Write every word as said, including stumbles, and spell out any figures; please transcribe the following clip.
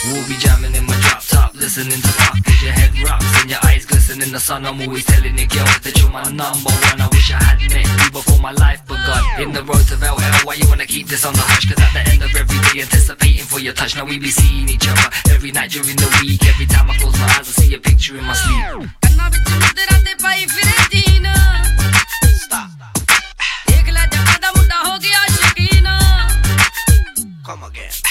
We'll be jamming in my drop top, listening to pop as your head rocks and your eyes glisten in the sun. I'm always telling you, girl, that you're my number one. I wish I had met you before my life begun. In the road to L L, why you wanna keep this on the hush? Cause at the end of every day, anticipating for your touch. Now we be seeing each other every night during the week. Every time I close my eyes, I see a picture in my sleep. Stop. Come again.